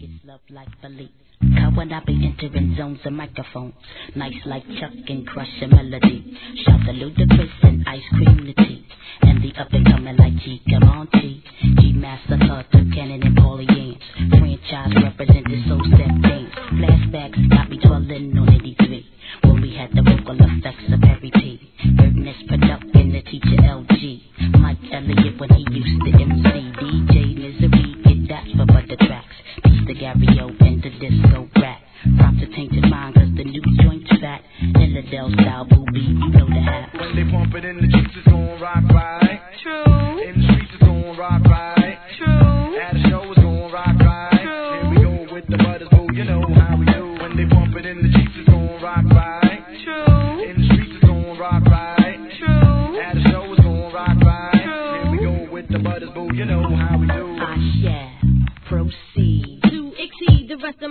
It's love like Philippe. Cause when I be entering zones and microphones, nice like Chuck and Crush a melody. Shout the Ludacris and Ice Cream the T. And the up and coming like Chica Monty. G-Master, Carter, Cannon, and Paulie Yams. Franchise represented so step things. Flashbacks got me twirling on 83. When we had the vocal effects of Perry P. Ernest Production, the teacher LG. Mike Elliott when he used to MC. DJ Misery, get that for butter tracks. Mr. Gario and the disco rap. Props to Tainted Mind cause the new joint's fat. Illadel style booby, you know the hat. When they pump it in the streets, it's gon' rock right. True. In the streets, it's gon' rock right. True. At a show, it's gon' rock right. True. Here we go with the butters, boo, you know how we do. When they pump it in the streets, it's gon' rock right. True. In the streets, it's gon' rock right. True. At a show, it's gon' rock right. True. Here we go with the butters, boo, you know how we do. I shall proceed to exceed the rest of